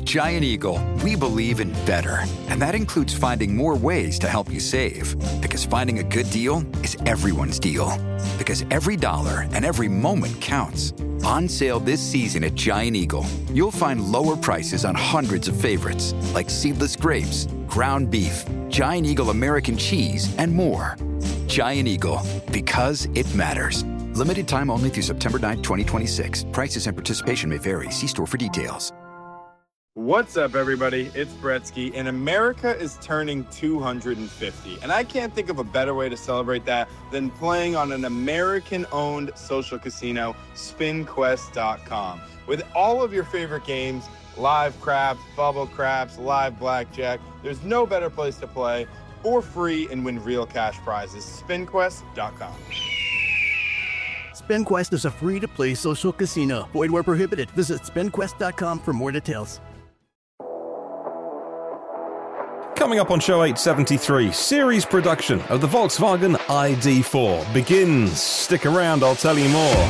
Giant Eagle, we believe in better. And that includes finding more ways to help you save. Because finding a good deal is everyone's deal. Because every dollar and every moment counts. On sale this season at Giant Eagle, you'll find lower prices on hundreds of favorites, like seedless grapes, ground beef, Giant Eagle American cheese, and more. Giant Eagle, because it matters. Limited time only through September 9, 2026. Prices and participation may vary. See store for details. What's up, everybody? It's Bretsky, and America is turning 250. And I can't think of a better way to celebrate that than playing on an American-owned social casino, SpinQuest.com. With all of your favorite games, live craps, bubble craps, live blackjack, there's no better place to play for free and win real cash prizes. SpinQuest.com. SpinQuest is a free-to-play social casino. Void where prohibited. Visit SpinQuest.com for more details. Coming up on show 873, series production of the Volkswagen ID4 begins. Stick around, I'll tell you more.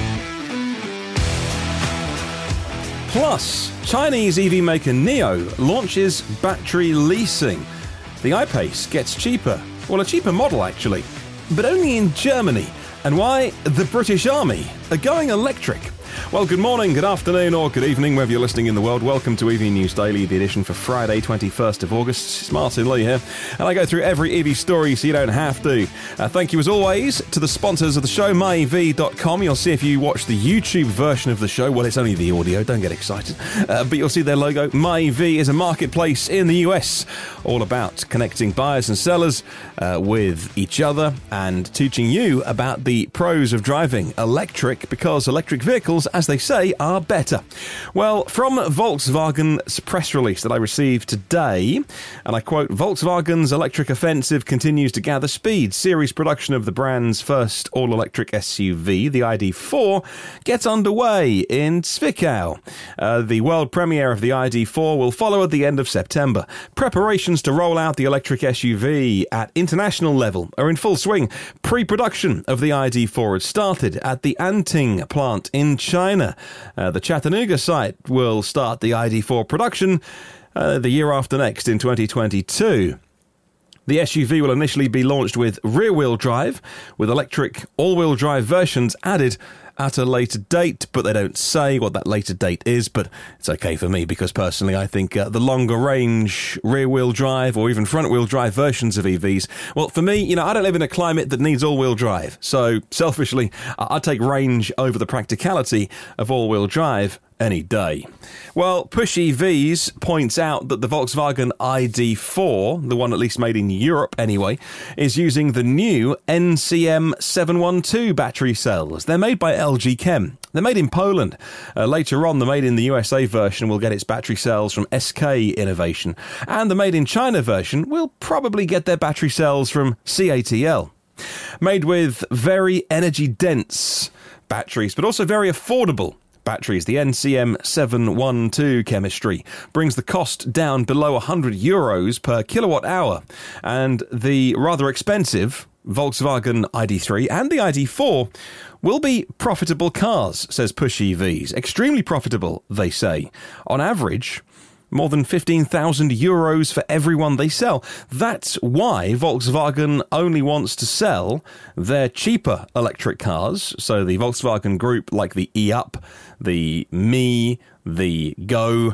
Plus, Chinese EV maker NIO launches battery leasing. The I-Pace gets cheaper. Well, a cheaper model, actually. But only in Germany. And why the British Army are going electric. Well, good morning, good afternoon, or good evening, wherever you're listening in the world. Welcome to EV News Daily, the edition for Friday, 21st of August. It's Martin Lee here, and I go through every EV story so you don't have to. Thank you, as always, to the sponsors of the show, myev.com. You'll see if you watch the YouTube version of the show, well, it's only the audio, don't get excited, but you'll see their logo. MyEV is a marketplace in the US, all about connecting buyers and sellers with each other and teaching you about the pros of driving electric, because electric vehicles, as they say, are better. Well, from Volkswagen's press release that I received today, and I quote, Volkswagen's electric offensive continues to gather speed. Series production of the brand's first all-electric SUV, the ID4, gets underway in Zwickau. The world premiere of the ID4 will follow at the end of September. Preparations to roll out the electric SUV at international level are in full swing. Pre-production of the ID4 had started at the Anting plant in China. The Chattanooga site will start the ID4 production the year after next in 2022. The SUV will initially be launched with rear-wheel drive, with electric all-wheel drive versions added at a later date, but they don't say what that later date is, but it's okay for me because personally I think the longer range rear-wheel drive or even front-wheel drive versions of EVs, well, for me, I don't live in a climate that needs all-wheel drive, so selfishly I take range over the practicality of all-wheel drive any day. Well, Push EVs points out that the Volkswagen ID4, the one at least made in Europe anyway, is using the new NCM 712 battery cells. They're made by LG Chem. They're made in Poland. Later on, the made in the USA version will get its battery cells from SK Innovation, and the made in China version will probably get their battery cells from CATL. Made with very energy-dense batteries, but also very affordable batteries, the NCM 712 chemistry brings the cost down below €100 per kilowatt hour, and the rather expensive Volkswagen ID3 and the ID4 will be profitable cars, says Push EVs. Extremely profitable, they say. On average, more than €15,000 for every one they sell. That's why Volkswagen only wants to sell their cheaper electric cars. So the Volkswagen Group, like the e-Up, the Me, the Go,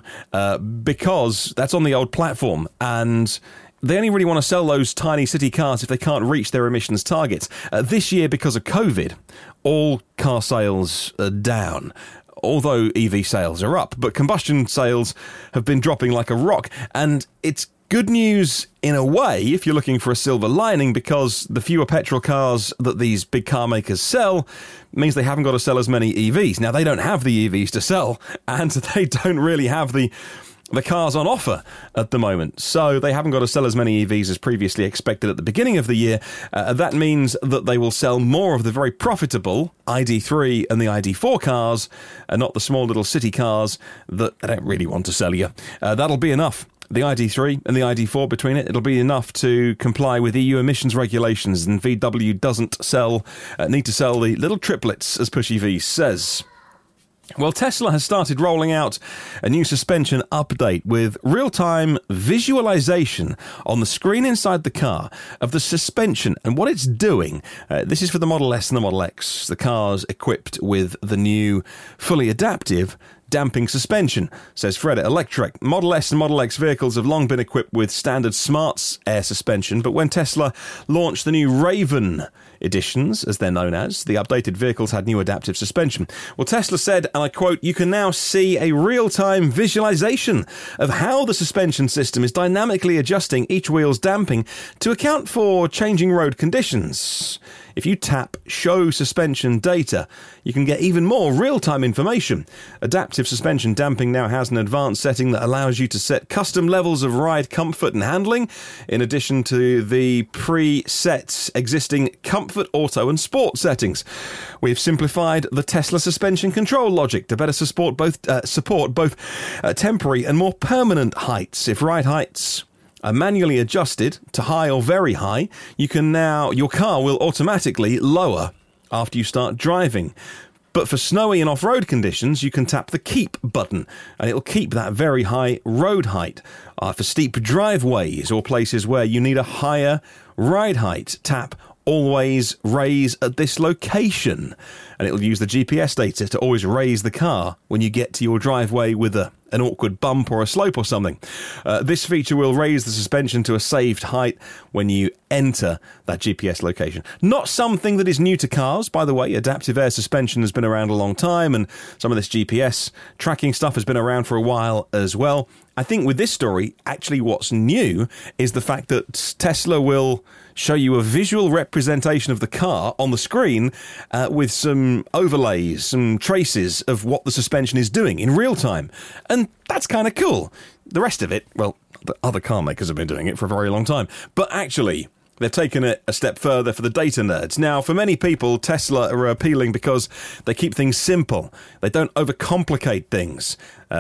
because that's on the old platform. And they only really want to sell those tiny city cars if they can't reach their emissions targets. This year, because of COVID, all car sales are down, although EV sales are up, but combustion sales have been dropping like a rock. And it's good news in a way if you're looking for a silver lining, because the fewer petrol cars that these big car makers sell means they haven't got to sell as many EVs. Now, they don't have the EVs to sell, and they don't really have the cars on offer at the moment, so they haven't got to sell as many EVs as previously expected at the beginning of the year. That means that they will sell more of the very profitable ID3 and the ID4 cars, and not the small little city cars that they don't really want to sell you. That'll be enough. The ID3 and the ID4 between it'll be enough to comply with EU emissions regulations, and VW doesn't need to sell the little triplets, as Push EV says. Well, Tesla has started rolling out a new suspension update with real-time visualization on the screen inside the car of the suspension and what it's doing. This is for the Model S and the Model X, the cars equipped with the new fully adaptive damping suspension, says Fred Electrek. Model S and Model X vehicles have long been equipped with standard Smarts air suspension, but when Tesla launched the new Raven editions, as they're known as, the updated vehicles had new adaptive suspension. Well, Tesla said, and I quote, "You can now see a real-time visualization of how the suspension system is dynamically adjusting each wheel's damping to account for changing road conditions. If you tap Show Suspension Data, you can get even more real-time information. Adaptive suspension damping now has an advanced setting that allows you to set custom levels of ride comfort and handling, in addition to the preset existing comfort, auto and sport settings. We've simplified the Tesla suspension control logic to better support both temporary and more permanent heights. If ride heights are manually adjusted to high or very high, your car will automatically lower after you start driving. But for snowy and off-road conditions, you can tap the Keep button, and it'll keep that very high road height. For steep driveways or places where you need a higher ride height, tap Always Raise at this location, and it'll use the GPS data to always raise the car when you get to your driveway with an awkward bump or a slope or something. This feature will raise the suspension to a saved height when you enter that GPS location. Not something that is new to cars, by the way. Adaptive air suspension has been around a long time, and some of this GPS tracking stuff has been around for a while as well. I think with this story, actually what's new is the fact that Tesla will show you a visual representation of the car on the screen with some overlays, some traces of what the suspension is doing in real time. And that's kind of cool. The rest of it, well, the other car makers have been doing it for a very long time. But actually, they've taken it a step further for the data nerds. Now, for many people, Tesla are appealing because they keep things simple. They don't overcomplicate things.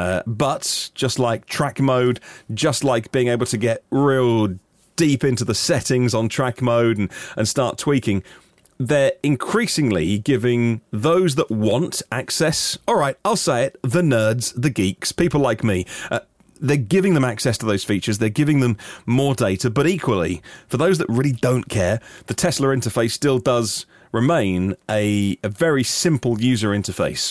But just like track mode, just like being able to get real deep into the settings on track mode and start tweaking, they're increasingly giving those that want access, all right, I'll say it, the nerds, the geeks, people like me, they're giving them access to those features, they're giving them more data, but equally, for those that really don't care, the Tesla interface still does remain a very simple user interface.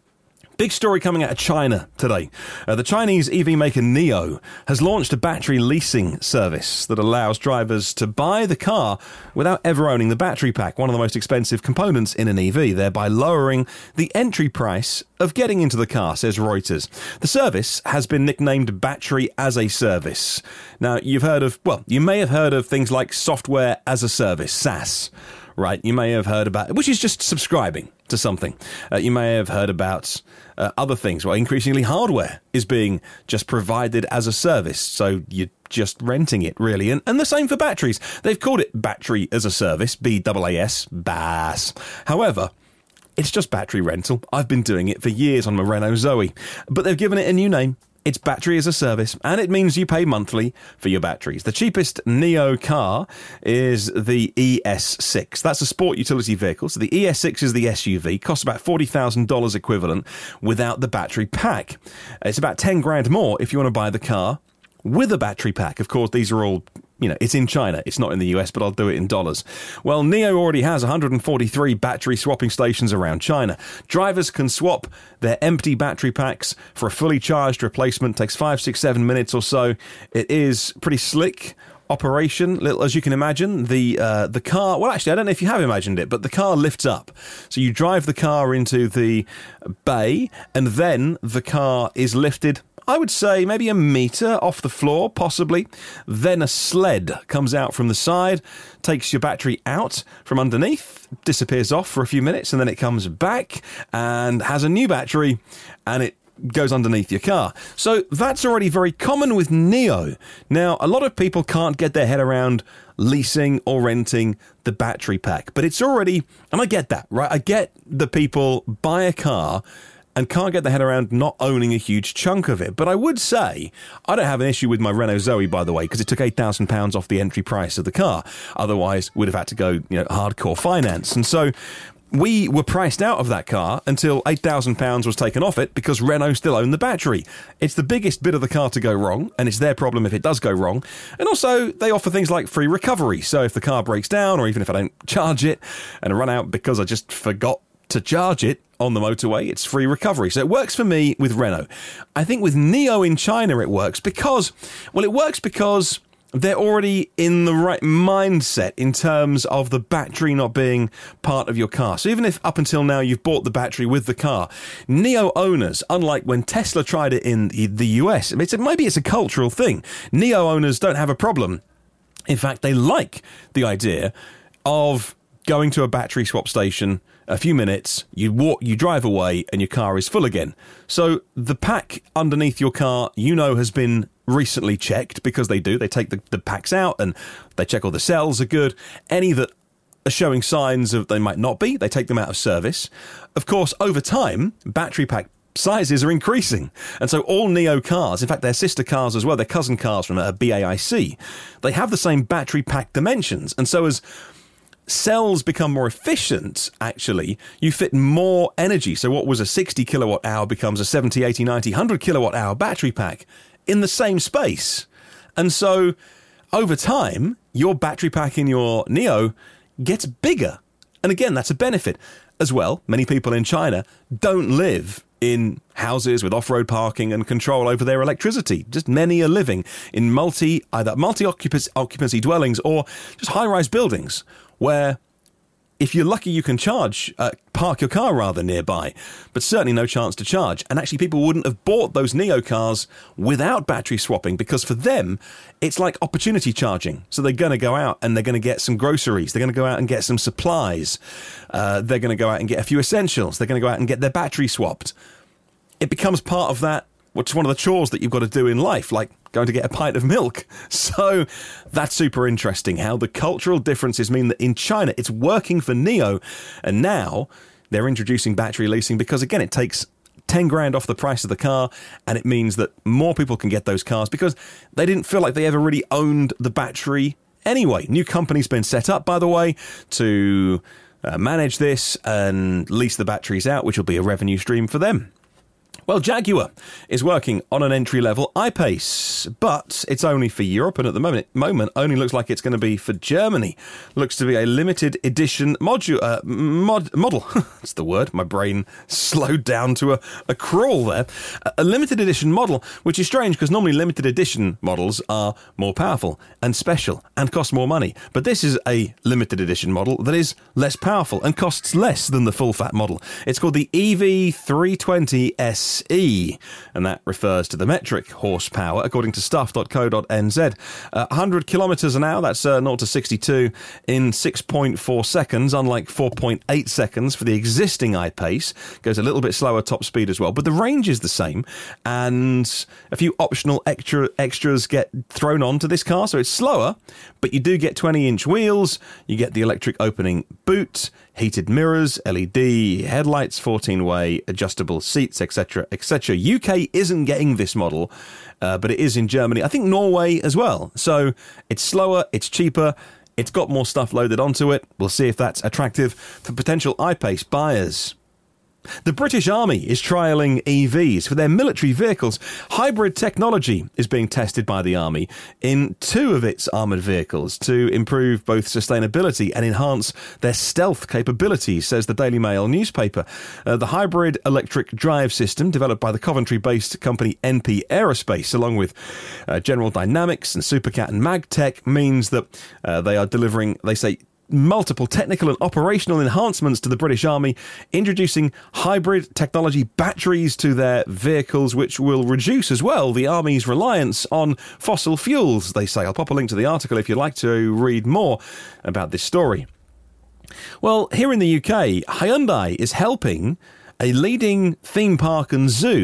Big story coming out of China today. The Chinese EV maker NIO has launched a battery leasing service that allows drivers to buy the car without ever owning the battery pack, one of the most expensive components in an EV, thereby lowering the entry price of getting into the car, says Reuters. The service has been nicknamed Battery as a Service. Now, you may have heard of things like Software as a Service, SaaS. Right, you may have heard about, which is just subscribing to something. You may have heard about other things. Well, increasingly hardware is being just provided as a service, so you're just renting it, really. And the same for batteries. They've called it Battery as a Service, BAAS, BAS. However, it's just battery rental. I've been doing it for years on my Renault Zoe, but they've given it a new name. It's Battery as a Service, and it means you pay monthly for your batteries. The cheapest NIO car is the ES6. That's a sport utility vehicle. So the ES6 is the SUV, costs about $40,000 equivalent without the battery pack. It's about 10 grand more if you want to buy the car with a battery pack. Of course, these are all, it's in China. It's not in the US, but I'll do it in dollars. Well, NIO already has 143 battery swapping stations around China. Drivers can swap their empty battery packs for a fully charged replacement. Takes 5, 6, 7 minutes or so. It is pretty slick operation, little as you can imagine. The car, well, actually, I don't know if you have imagined it, but the car lifts up. So you drive the car into the bay, and then the car is lifted, I would say maybe a metre off the floor, possibly. Then a sled comes out from the side, takes your battery out from underneath, disappears off for a few minutes, and then it comes back and has a new battery, and it goes underneath your car. So that's already very common with NIO. Now, a lot of people can't get their head around leasing or renting the battery pack, but it's already, and I get that, right? I get that people buy a car and can't get their head around not owning a huge chunk of it. But I would say, I don't have an issue with my Renault Zoe, by the way, because it took £8,000 off the entry price of the car. Otherwise, we'd have had to go, hardcore finance. And so we were priced out of that car until £8,000 was taken off it because Renault still owned the battery. It's the biggest bit of the car to go wrong, and it's their problem if it does go wrong. And also, they offer things like free recovery. So if the car breaks down, or even if I don't charge it and I run out because I just forgot to charge it on the motorway, it's free recovery. So it works for me with Renault. I think with NIO in China it works because they're already in the right mindset in terms of the battery not being part of your car. So even if up until now you've bought the battery with the car, NIO owners, unlike when Tesla tried it in the US, maybe it's a cultural thing. NIO owners don't have a problem. In fact, they like the idea of going to a battery swap station, a few minutes, you drive away, and your car is full again. So the pack underneath your car, has been recently checked, because they do. They take the packs out and they check all the cells are good. Any that are showing signs of they might not be, they take them out of service. Of course, over time, battery pack sizes are increasing. And so all NIO cars, in fact, their sister cars as well, their cousin cars from BAIC, they have the same battery pack dimensions. And so as cells become more efficient, actually, you fit more energy. So what was a 60 kilowatt hour becomes a 70, 80, 90, 100 kilowatt hour battery pack in the same space. And so over time, your battery pack in your NIO gets bigger. And again, that's a benefit. As well, many people in China don't live in houses with off-road parking and control over their electricity. Just many are living in either multi-occupancy dwellings or just high-rise buildings where, if you're lucky, you can park your car rather nearby, but certainly no chance to charge. And actually, people wouldn't have bought those NIO cars without battery swapping, because for them, it's like opportunity charging. So they're going to go out and they're going to get some groceries. They're going to go out and get some supplies. They're going to go out and get a few essentials. They're going to go out and get their battery swapped. It becomes part of that, which is one of the chores that you've got to do in life, like going to get a pint of milk. So that's super interesting, how the cultural differences mean that in China it's working for NIO, and now they're introducing battery leasing because, again, it takes 10 grand off the price of the car, and it means that more people can get those cars because they didn't feel like they ever really owned the battery anyway. New company's been set up, by the way, to manage this and lease the batteries out, which will be a revenue stream for them. Well, Jaguar is working on an entry-level I-Pace, but it's only for Europe, and at the moment only looks like it's going to be for Germany. Looks to be a limited edition model. That's the word. My brain slowed down to a crawl there. A limited edition model, which is strange because normally limited edition models are more powerful and special and cost more money. But this is a limited edition model that is less powerful and costs less than the full-fat model. It's called the EV320 SE, and that refers to the metric horsepower, according to stuff.co.nz. 100 kilometres an hour, that's 0 to 62 in 6.4 seconds, unlike 4.8 seconds for the existing I-Pace. Goes a little bit slower top speed as well, but the range is the same, and a few optional extras get thrown onto this car, so it's slower, but you do get 20-inch wheels, you get the electric opening boot, heated mirrors, LED headlights, 14-way adjustable seats, etc., etc. UK isn't getting this model, but it is in Germany. I think Norway as well. So it's slower, it's cheaper, it's got more stuff loaded onto it. We'll see if that's attractive for potential I-Pace buyers. The British Army is trialling EVs for their military vehicles. Hybrid technology is being tested by the Army in 2 of its armoured vehicles to improve both sustainability and enhance their stealth capabilities, says the Daily Mail newspaper. The hybrid electric drive system, developed by the Coventry-based company NP Aerospace, along with General Dynamics and Supercat and Magtech, means that they are delivering, they say, multiple technical and operational enhancements to the British Army, introducing hybrid technology batteries to their vehicles, which will reduce as well the Army's reliance on fossil fuels, they say. I'll pop a link to the article if you'd like to read more about this story. Well, here in the UK, Hyundai is helping a leading theme park and zoo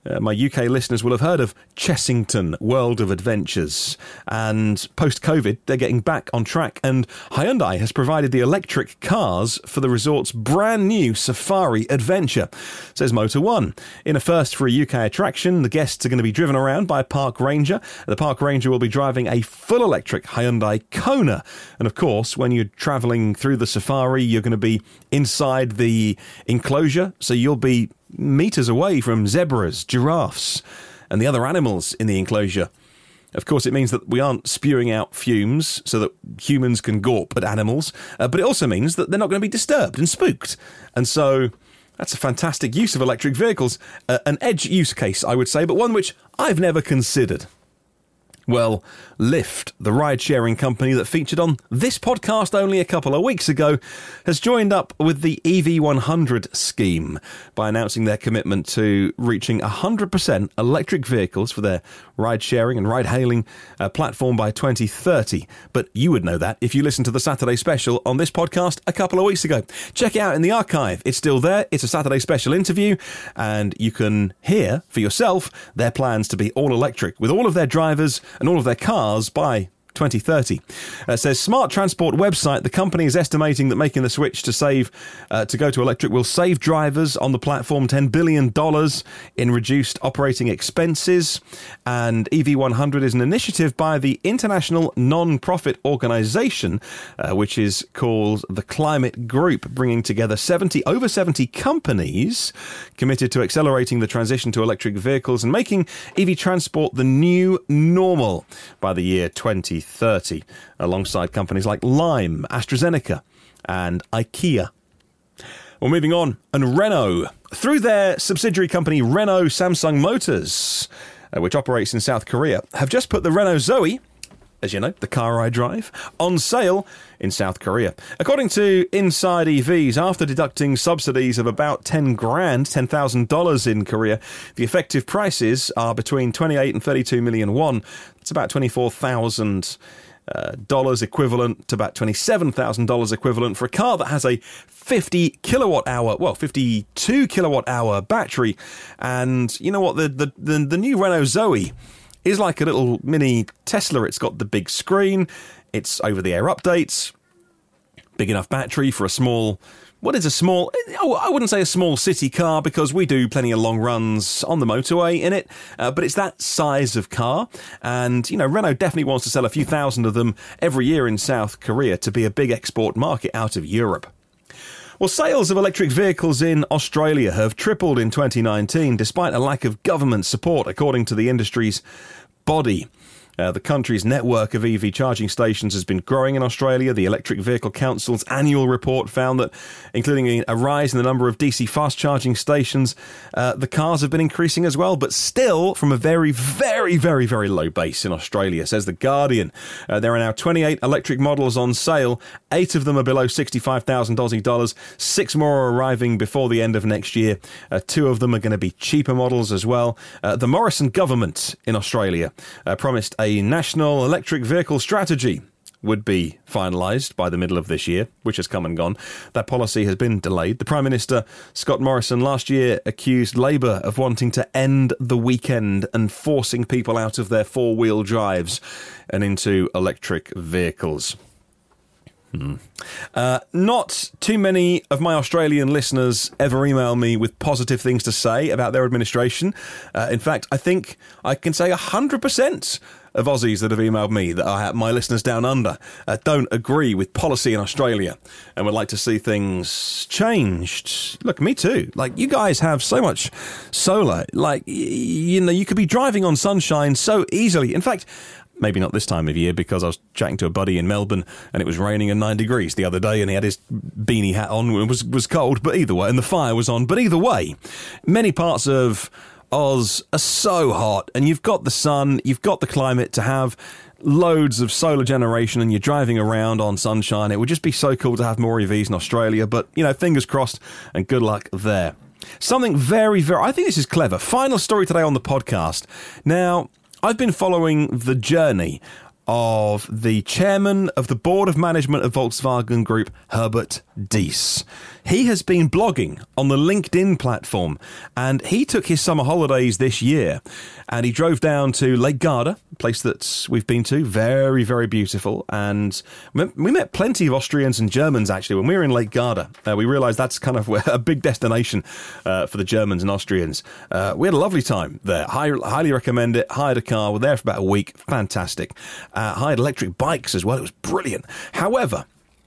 My UK listeners will have heard of Chessington World of Adventures, and post-COVID they're getting back on track, and Hyundai has provided the electric cars for the resort's brand new safari adventure, says Motor One. In a first for a UK attraction, the guests are going to be driven around by a park ranger. The park ranger will be driving a full electric Hyundai Kona, and of course when you're travelling through the safari you're going to be inside the enclosure, so you'll be meters away from zebras, giraffes, and the other animals in the enclosure. Of course, it means that we aren't spewing out fumes so that humans can gawp at animals, but it also means that they're not going to be disturbed and spooked. And so that's a fantastic use of electric vehicles. An edge use case, I would say, but one which I've never considered. Well, Lyft, the ride-sharing company that featured on this podcast only a couple of weeks ago, has joined up with the EV100 scheme by announcing their commitment to reaching 100% electric vehicles for their ride-sharing and ride-hailing platform by 2030. But you would know that if you listened to the Saturday special on this podcast a couple of weeks ago. Check it out in the archive. It's still there. It's a Saturday special interview, and you can hear for yourself their plans to be all electric with all of their drivers and all of their cars by 2030. Says Smart Transport website, the company is estimating that making the switch to go to electric will save drivers on the platform $10 billion in reduced operating expenses. And EV100 is an initiative by the international non-profit organisation, which is called the Climate Group, bringing together over 70 companies committed to accelerating the transition to electric vehicles and making EV transport the new normal by the year 2030, alongside companies like Lime, AstraZeneca, and IKEA. Well, moving on, and Renault, through their subsidiary company Renault Samsung Motors, which operates in South Korea, have just put the Renault Zoe, as you know, the car I drive, on sale in South Korea. According to Inside EVs, after deducting subsidies of about $10,000 in Korea, the effective prices are between 28 and 32 million won. It's about $24,000 equivalent to about $27,000 equivalent for a car that has a 52 kilowatt hour battery. And you know what? The new Renault Zoe is like a little mini Tesla. It's got the big screen, it's over-the-air updates, big enough battery for a small... What is a small... I wouldn't say a small city car because we do plenty of long runs on the motorway in it, but it's that size of car. And, you know, Renault definitely wants to sell a few thousand of them every year in South Korea to be a big export market out of Europe. Well, sales of electric vehicles in Australia have tripled in 2019, despite a lack of government support, according to the industry's body. The country's network of EV charging stations has been growing in Australia. The Electric Vehicle Council's annual report found that, including a rise in the number of DC fast charging stations, the cars have been increasing as well, but still from a very, very, very, very low base in Australia, says The Guardian. There are now 28 electric models on sale. 8 of them are below 65,000 Aussie dollars. 6 more are arriving before the end of next year. 2 of them are going to be cheaper models as well. The Morrison government in Australia promised a national electric vehicle strategy would be finalised by the middle of this year, which has come and gone. That policy has been delayed. The Prime Minister, Scott Morrison, last year accused Labour of wanting to end the weekend and forcing people out of their four-wheel drives and into electric vehicles. Not too many of my Australian listeners ever email me with positive things to say about their administration. In fact, I think I can say 100% of Aussies that have emailed me, that are my listeners down under, don't agree with policy in Australia and would like to see things changed. Look, me too. Like, you guys have so much solar. Like, you know, you could be driving on sunshine so easily. In fact, maybe not this time of year, because I was chatting to a buddy in Melbourne and it was raining and 9 degrees the other day and he had his beanie hat on. It was cold, but either way, and the fire was on. But either way, many parts of Oz are so hot, and you've got the sun, you've got the climate to have loads of solar generation, and you're driving around on sunshine. It would just be so cool to have more EVs in Australia, but, you know, fingers crossed and good luck there. Something very, very... I think this is clever. Final story today on the podcast. Now, I've been following the journey of the chairman of the board of management of Volkswagen Group, Herbert Diess. He has been blogging on the LinkedIn platform, and he took his summer holidays this year, and he drove down to Lake Garda, a place that we've been to, very, very beautiful, and we met plenty of Austrians and Germans, actually, when we were in Lake Garda. We realised that's kind of a big destination for the Germans and Austrians. We had a lovely time there. Highly recommend it. Hired a car. We're there for about a week. Fantastic. Hired electric bikes as well. It was brilliant. However,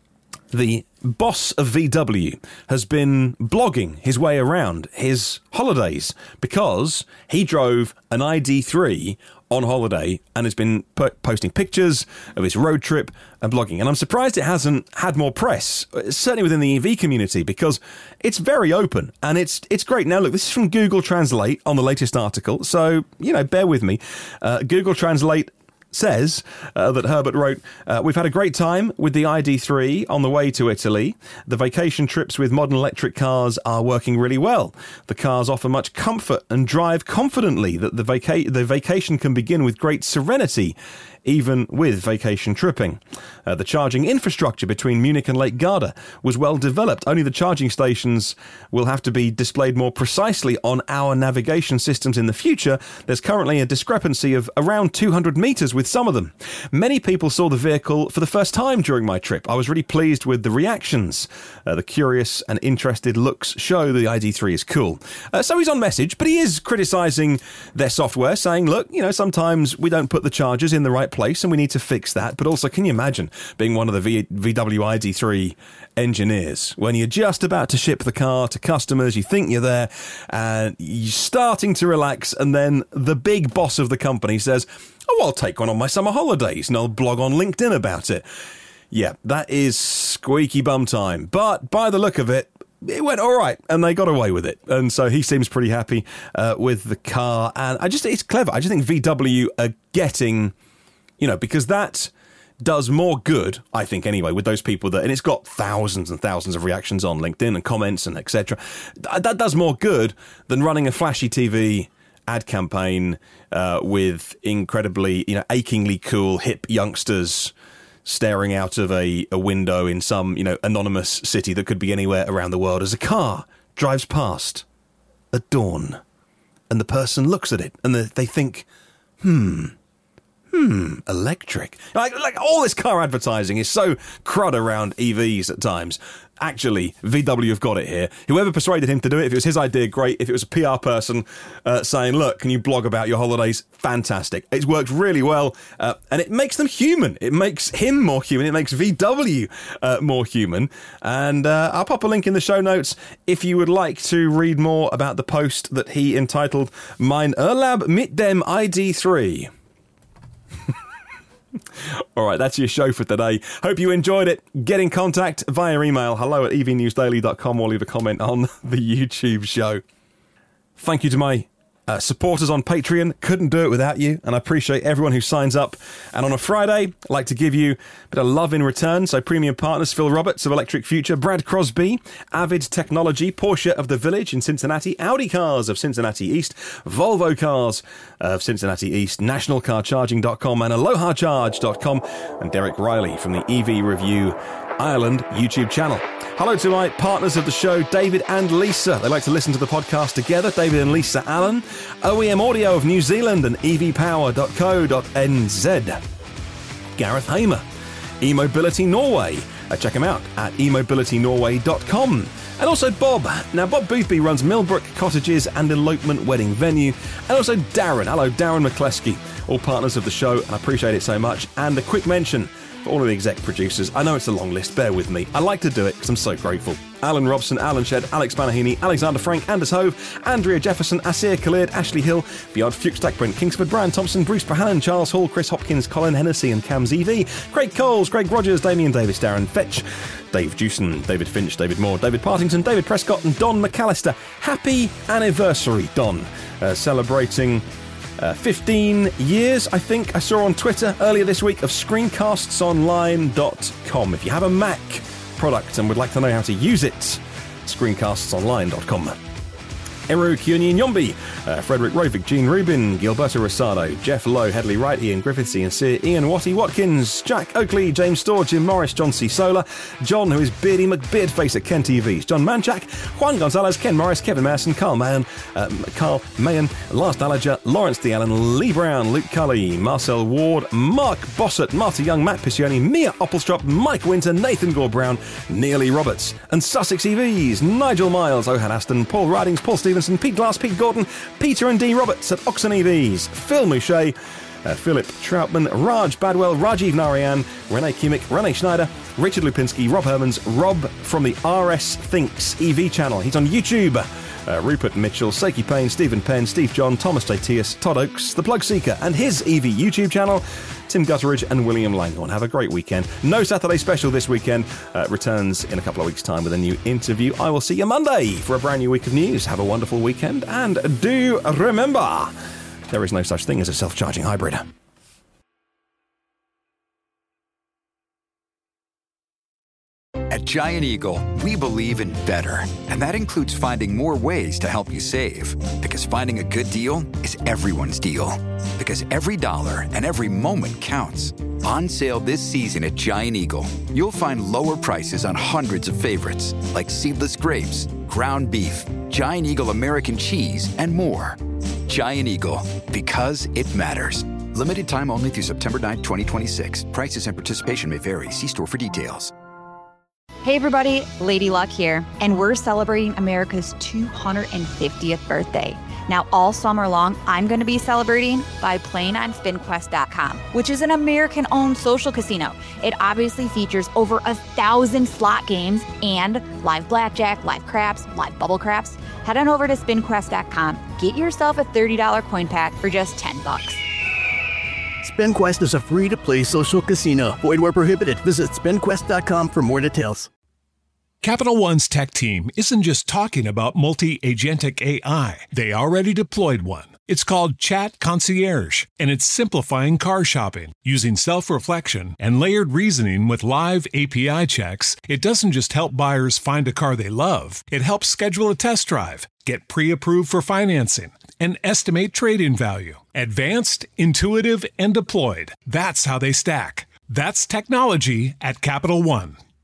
the boss of VW has been blogging his way around his holidays because he drove an ID3 on holiday and has been posting pictures of his road trip and blogging. And I'm surprised it hasn't had more press, certainly within the EV community, because it's very open and it's great. Now, look, this is from Google Translate on the latest article, so, bear with me. Google Translate says that Herbert wrote, we've had a great time with the ID3 on the way to Italy. The vacation trips with modern electric cars are working really well. The cars offer much comfort and drive confidently. That the vacation can begin with great serenity, even with vacation tripping. The charging infrastructure between Munich and Lake Garda was well developed. Only the charging stations will have to be displayed more precisely on our navigation systems in the future. There's currently a discrepancy of around 200 metres with some of them. Many people saw the vehicle for the first time during my trip. I was really pleased with the reactions. The curious and interested looks show the ID3 is cool. So he's on message, but he is criticising their software, saying, look, sometimes we don't put the chargers in the right place and we need to fix that. But also, can you imagine being one of the VW ID3 engineers when you're just about to ship the car to customers, you think you're there and you're starting to relax, and then the big boss of the company says, oh, I'll take one on my summer holidays and I'll blog on LinkedIn about it. Yeah, that is squeaky bum time. But by the look of it, it went all right and they got away with it. And so he seems pretty happy with the car. And it's clever. I just think VW are getting, because that does more good, I think, anyway, with those people and it's got thousands and thousands of reactions on LinkedIn and comments and etc. That does more good than running a flashy TV ad campaign with incredibly, achingly cool hip youngsters staring out of a window in some, anonymous city that could be anywhere around the world as a car drives past at dawn and the person looks at it and they think, electric. Like all this car advertising is so crud around EVs at times. Actually, VW have got it here. Whoever persuaded him to do it, if it was his idea, great. If it was a PR person saying, look, can you blog about your holidays? Fantastic. It's worked really well, and it makes them human. It makes him more human. It makes VW more human. And I'll pop a link in the show notes if you would like to read more about the post that he entitled Mein Urlaub mit dem ID3. All right, that's your show for today. Hope you enjoyed it. Get in contact via email, hello@evnewsdaily.com, or leave a comment on the YouTube show. Thank you to my supporters on Patreon. Couldn't do it without you, and I appreciate everyone who signs up. And on a Friday, I'd like to give you a bit of love in return. So premium partners: Phil Roberts of Electric Future, Brad Crosby, Avid Technology, Porsche of the Village in Cincinnati, Audi Cars of Cincinnati East, Volvo Cars of Cincinnati East, NationalCarCharging.com and AlohaCharge.com, and Derek Riley from the EV Review Ireland YouTube channel. Hello to my partners of the show, David and Lisa. They like to listen to the podcast together. David and Lisa Allen, OEM Audio of New Zealand and evpower.co.nz. Gareth Hamer, eMobility Norway. Check him out at emobilitynorway.com. And also Bob. Now, Bob Boothby runs Millbrook Cottages and Elopement Wedding Venue. And also Darren. Hello, Darren McCleskey. All partners of the show, and I appreciate it so much. And a quick mention for all of the exec producers. I know it's a long list, bear with me. I like to do it because I'm so grateful. Alan Robson, Alan Shedd, Alex Banahini, Alexander Frank, Anders Hove, Andrea Jefferson, Asir Khalid, Ashley Hill, Björn Fuchs, Brent Kingsford, Brian Thompson, Bruce Brahanan, Charles Hall, Chris Hopkins, Colin Hennessy and Cam ZV, Craig Coles, Greg Rogers, Damian Davis, Darren Fetch, Dave Jewson, David Finch, David Moore, David Partington, David Prescott and Don McAllister. Happy anniversary, Don. Celebrating 15 years, I think I saw on Twitter earlier this week, of screencastsonline.com. If you have a Mac product and would like to know how to use it, screencastsonline.com. Eru Kyunyin-Yombi, Frederick Rovick, Gene Rubin, Gilberto Rosado, Jeff Lowe, Headley Wright, Ian Griffiths, Ian Sear, Ian Watty Watkins, Jack Oakley, James Storr, Jim Morris, John C. Solar, John, who is Beardy McBeardface at Ken TVs, John Manchak, Juan Gonzalez, Ken Morris, Kevin Masson, Carl Mahan, Lars Dallager, Lawrence D. Allen, Lee Brown, Luke Cully, Marcel Ward, Mark Bossett, Marta Young, Matt Piscioni, Mia Oppelstrop, Mike Winter, Nathan Gore Brown, Neil E. Roberts, and Sussex EVs, Nigel Miles, Ohan Aston, Paul Ridings, Paul Stevenson, Pete Glass, Pete Gordon, Peter and D. Roberts at Oxon EVs, Phil Mouchet, Philip Troutman, Raj Badwell, Rajiv Narayan, Renee Kimmick, Renee Schneider, Richard Lupinski, Rob Hermans, Rob from the RS Thinks EV channel. He's on YouTube. Rupert Mitchell, Seiki Payne, Stephen Penn, Steve John, Thomas Tatius, Todd Oakes, The Plug Seeker, and his EV YouTube channel, Tim Gutteridge and William Langhorne. Have a great weekend. No Saturday special this weekend. Returns in a couple of weeks' time with a new interview. I will see you Monday for a brand new week of news. Have a wonderful weekend, and do remember, there is no such thing as a self-charging hybrid. At Giant Eagle, we believe in better, and that includes finding more ways to help you save. Because finding a good deal is everyone's deal. Because every dollar and every moment counts. On sale this season at Giant Eagle, you'll find lower prices on hundreds of favorites, like seedless grapes, ground beef, Giant Eagle American cheese, and more. Giant Eagle, because it matters. Limited time only through September 9, 2026. Prices and participation may vary. See store for details. Hey everybody, Lady Luck here, and we're celebrating America's 250th birthday. Now all summer long, I'm going to be celebrating by playing on SpinQuest.com, which is an American-owned social casino. It obviously features over 1,000 slot games and live blackjack, live craps, live bubble craps. Head on over to SpinQuest.com, get yourself a $30 coin pack for just $10. SpinQuest is a free-to-play social casino. Void where prohibited. Visit SpinQuest.com for more details. Capital One's tech team isn't just talking about multi-agentic AI. They already deployed one. It's called Chat Concierge, and it's simplifying car shopping. Using self-reflection and layered reasoning with live API checks, it doesn't just help buyers find a car they love. It helps schedule a test drive, get pre-approved for financing, and estimate trade-in value. Advanced, intuitive, and deployed. That's how they stack. That's technology at Capital One.